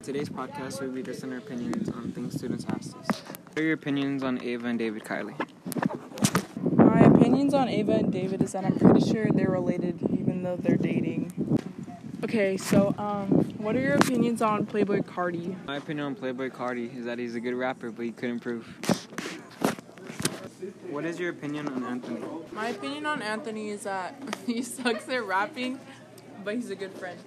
Today's podcast will be discussing our opinions on things students asked us. What are your opinions on Ava and David Kiley? My opinions on Ava and David is that I'm pretty sure they're related, even though they're dating. Okay, so, what are your opinions on Playboi Carti? My opinion on Playboi Carti is that he's a good rapper, but he could improve. What is your opinion on Anthony? My opinion on Anthony is that he sucks at rapping, but he's a good friend.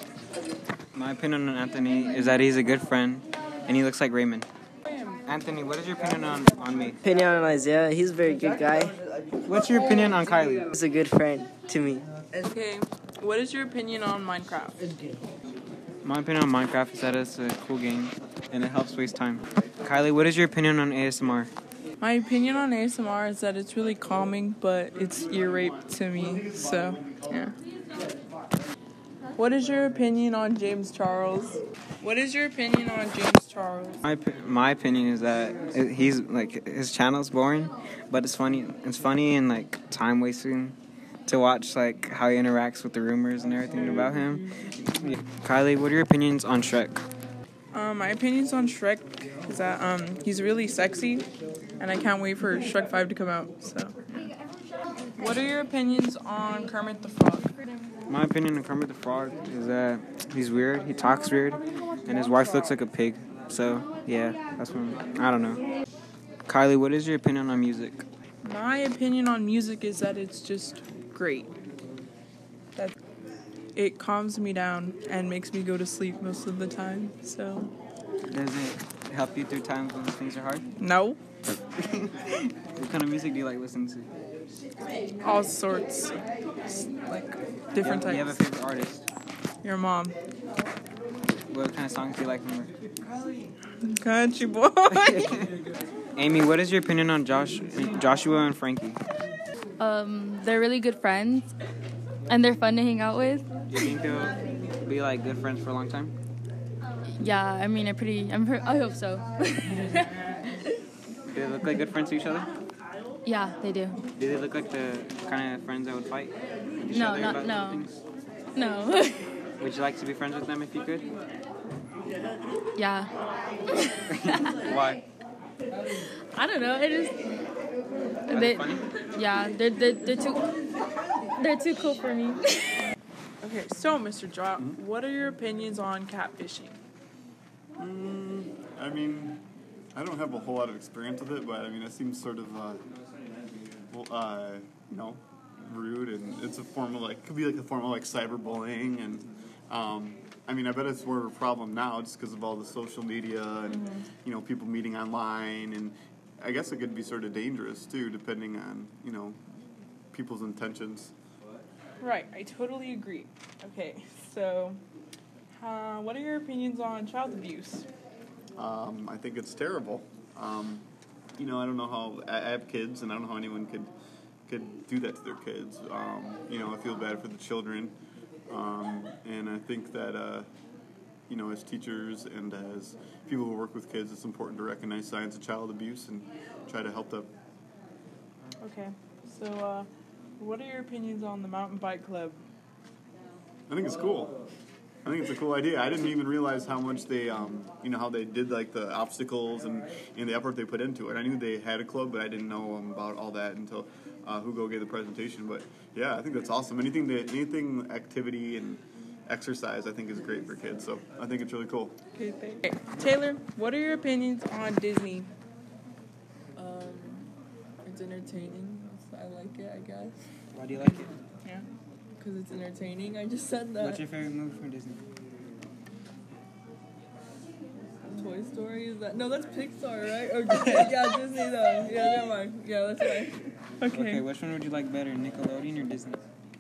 My opinion on Anthony is that he's a good friend, and he looks like Raymond. Anthony, what is your opinion on me? Opinion on Isaiah, he's a very good guy. What's your opinion on Kylie? He's a good friend to me. Okay, what is your opinion on Minecraft? My opinion on Minecraft is that it's a cool game, and it helps waste time. Kylie, what is your opinion on ASMR? My opinion on ASMR is that it's really calming, but it's ear rape to me, so, yeah. What is your opinion on James Charles? What is your opinion on James Charles? My opinion is that he's like his channel's boring, but it's funny. It's funny and like time wasting to watch like how he interacts with the rumors and everything about him. Yeah. Kylie, what are your opinions on Shrek? My opinions on Shrek is that he's really sexy, and I can't wait for Shrek 5 to come out. So, what are your opinions on Kermit the Frog? My opinion on Kermit the Frog is that he's weird, he talks weird, and his wife looks like a pig. So, yeah, that's one. I don't know. Kylie, what is your opinion on music? My opinion on music is that it's just great. That it calms me down and makes me go to sleep most of the time. So, Does it help you through times when things are hard? no, What kind of music do you like listening to? all sorts, like different Do you have a types. favorite artist? Your mom, What kind of songs do you like from her? country boy. Amy, what is your opinion on Joshua and Frankie? They're really good friends, and they're fun to hang out with. Do you think they'll be like good friends for a long time? Yeah, I mean, I hope so. Do they look like good friends to each other? Yeah, they do. Do they look like the kind of friends that would fight with each No, other not- about no. things? No. Would you like to be friends with them if you could? Yeah. Why? I don't know. It just Are they funny? yeah, they're too cool for me. Okay, so Mr. Drop, what are your opinions on catfishing? I mean, I don't have a whole lot of experience with it, but I mean, it seems sort of, rude, and it's a form of could be like a form of cyberbullying, and I mean, I bet it's more of a problem now just because of all the social media and people meeting online, and I guess it could be sort of dangerous too, depending on people's intentions. Right, I totally agree. Okay, so what are your opinions on child abuse? I think it's terrible. I don't know how I have kids, and I don't know how anyone could do that to their kids. I feel bad for the children, and I think that as teachers and as people who work with kids, it's important to recognize signs of child abuse and try to help them. Okay, so what are your opinions on the mountain bike club? I think it's cool. I think it's a cool idea. I didn't even realize how much they, how they did the obstacles and the effort they put into it. I knew they had a club, but I didn't know about all that until Hugo gave the presentation. But yeah, I think that's awesome. Anything activity and exercise, I think is great for kids. So I think it's really cool. Okay, thanks. Okay, Taylor, what are your opinions on Disney? It's entertaining. I like it, I guess. Why do you like it? Yeah, because it's entertaining. I just said that. What's your favorite movie from Disney? Toy Story, is that? No, that's Pixar, right? Or Disney? Yeah, Disney though. Yeah, never mind. Yeah, that's right. Okay, which one would you like better, Nickelodeon or Disney?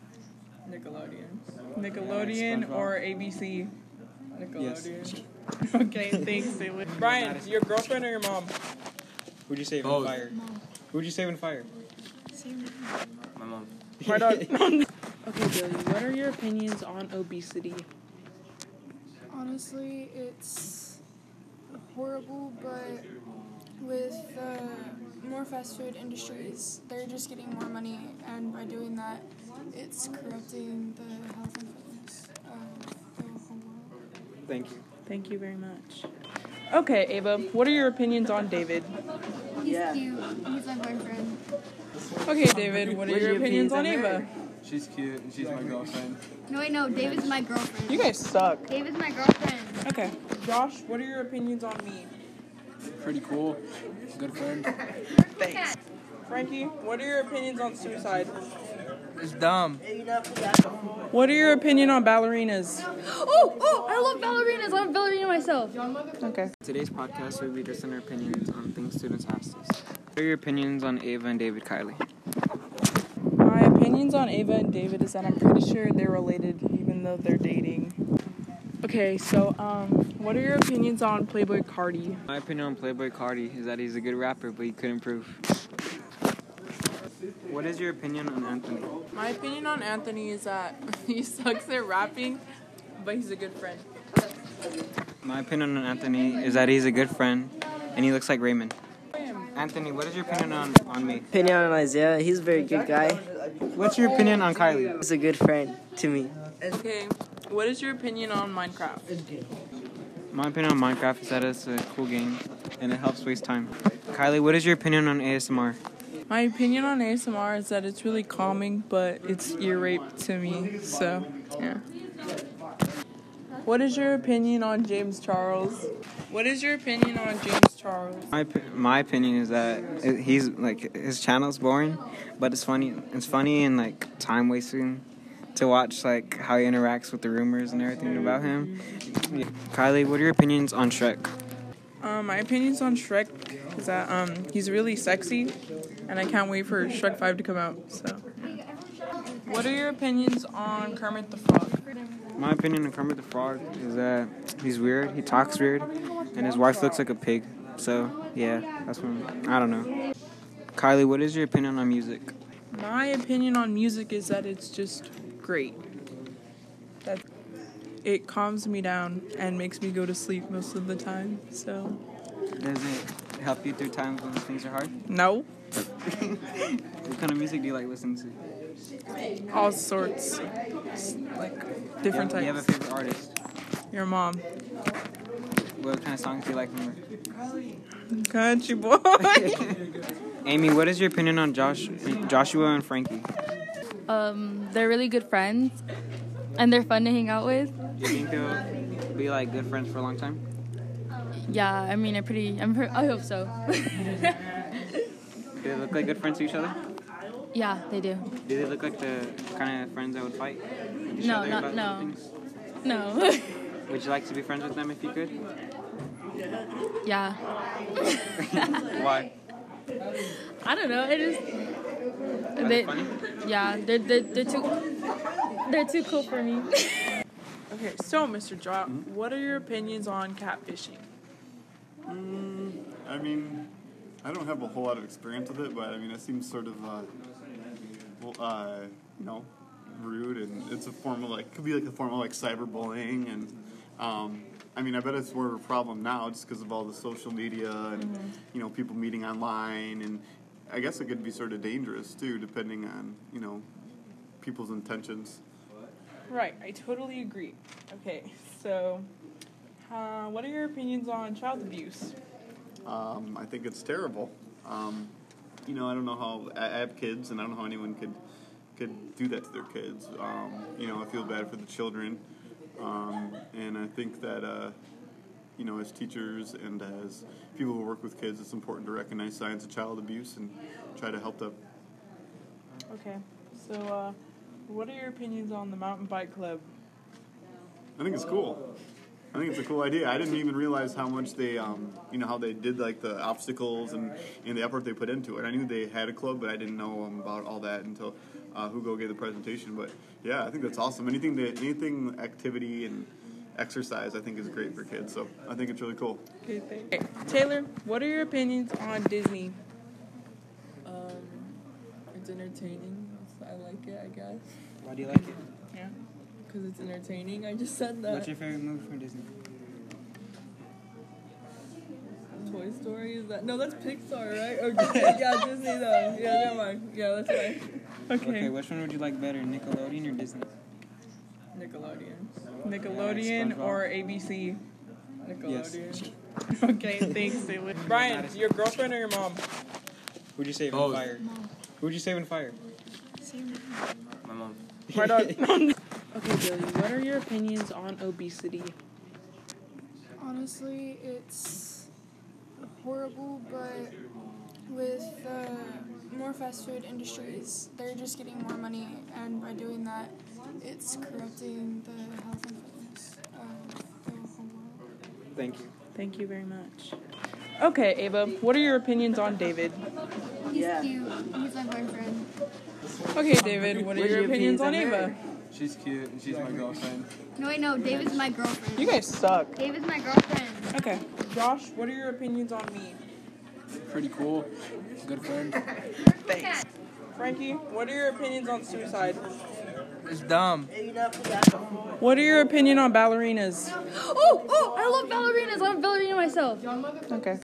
Nickelodeon SpongeBob. or ABC? Nickelodeon. Yes. Okay, thanks, Taylor. Brian, your girlfriend or your mom? Who'd you save in fire? Who'd you save in fire? My mom. My dog. Okay, Billy, what are your opinions on obesity? Honestly, it's horrible, but with more fast food industries, they're just getting more money, and by doing that, it's corrupting the health and fitness of the whole world. Thank you. Thank you very much. Okay, Ava, what are your opinions on David? He's cute. He's my boyfriend. Okay, David, what are your opinions on Ava? She's cute and she's my girlfriend. No, wait, no. David's my girlfriend. You guys suck. David's my girlfriend. Okay, Josh, what are your opinions on me? Pretty cool. Good friend. Thanks. Frankie, what are your opinions on suicide? It's dumb. What are your opinion on ballerinas? Oh, I love ballerinas. I'm a ballerina myself. Okay. Today's podcast will be just our opinions on things students asked us. What are your opinions on Ava and David Kylie? My opinions on Ava and David is that I'm pretty sure they're related, even though they're dating. Okay, so, what are your opinions on Playboy Cardi? My opinion on Playboy Cardi is that he's a good rapper, but he could improve. What is your opinion on Anthony? My opinion on Anthony is that he sucks at rapping, but he's a good friend. My opinion on Anthony is that he's a good friend, and he looks like Raymond. Anthony, what is your opinion on me? Opinion on Isaiah, he's a very good guy. What's your opinion on Kylie? He's a good friend to me. Okay, what is your opinion on Minecraft? My opinion on Minecraft is that it's a cool game, and it helps waste time. Kylie, what is your opinion on ASMR? My opinion on ASMR is that it's really calming, but it's ear rape to me, so, yeah. What is your opinion on James Charles? What is your opinion on James Charles? My opinion is that he's like his channel's boring, but it's funny. It's funny and like time wasting to watch like how he interacts with the rumors and everything about him. Yeah. Kylie, what are your opinions on Shrek? My opinions on Shrek is that he's really sexy, and I can't wait for Shrek 5 to come out. So, what are your opinions on Kermit the Frog? My opinion on Kermit the Frog is that he's weird. He talks weird, and his wife looks like a pig. So yeah, that's one. I don't know. Kylie, what is your opinion on music? My opinion on music is that it's just great. That it calms me down and makes me go to sleep most of the time. So, Does it help you through times when things are hard? no, What kind of music do you like listening to? all sorts, like different Do you have a types. favorite artist? Your mom, What kind of songs do you like from her? country boy. Amy, what is your opinion on Joshua and Frankie? They're really good friends, and they're fun to hang out with. Do you think they'll be like good friends for a long time? Yeah, I mean, I hope so. Do they look like good friends to each other? Yeah, they do. Do they look like the kind of friends that would fight? With each No, other not- about no. things? No. Would you like to be friends with them if you could? Yeah. Why? I don't know. It just Are they funny? yeah, they're too cool for me. Okay, so Mr. Jot, what are your opinions on catfishing? I mean, I don't have a whole lot of experience with it, but I mean, it seems sort of, you know, rude, and it's a form of could be like a form of cyberbullying, and I mean, I bet it's more of a problem now just because of all the social media and you know, people meeting online, and I guess it could be sort of dangerous too, depending on people's intentions. Right, I totally agree. Okay, so what are your opinions on child abuse? I think it's terrible. You know, I don't know how I have kids, and I don't know how anyone could do that to their kids. You know, I feel bad for the children, and I think that you know, as teachers and as people who work with kids, it's important to recognize signs of child abuse and try to help them. Okay, so what are your opinions on the mountain bike club? I think it's cool. I think it's a cool idea. I didn't even realize how much they, you know, how they did the obstacles and the effort they put into it. I knew they had a club, but I didn't know about all that until Hugo gave the presentation. But yeah, I think that's awesome. Anything activity and exercise, I think is great for kids. So I think it's really cool. Okay, thanks. Okay, Taylor, what are your opinions on Disney? It's entertaining. I like it, I guess. Why do you like it? Yeah. Because it's entertaining. I just said that. What's your favorite movie from Disney? Toy Story? Is that? No, that's Pixar, right? Or yeah, Disney though. Yeah, never mind. Yeah, that's right. Okay. Which one would you like better, Nickelodeon or Disney? Nickelodeon. Nickelodeon SpongeBob. or ABC? Nickelodeon. Okay, thanks, David. Brian, your girlfriend or your mom? Who'd you save Both. in fire? Who'd you save in fire? My mom. My dog. Okay, Billy, what are your opinions on obesity? Honestly, it's horrible, but with more fast food industries, they're just getting more money, and by doing that, it's corrupting the health and fitness of the whole world. Thank you. Thank you very much. Okay, Ava, what are your opinions on David? He's cute. He's my boyfriend. Okay, David, what are your opinions on Ava? She's cute and she's my girlfriend. No, wait, no. David's my girlfriend. You guys suck. David's my girlfriend. Okay. Josh, what are your opinions on me? Pretty cool. Good friend. Thanks. Frankie, what are your opinions on suicide? It's dumb. What are your opinion on ballerinas? Oh, I love ballerinas. I'm a ballerina myself. Okay.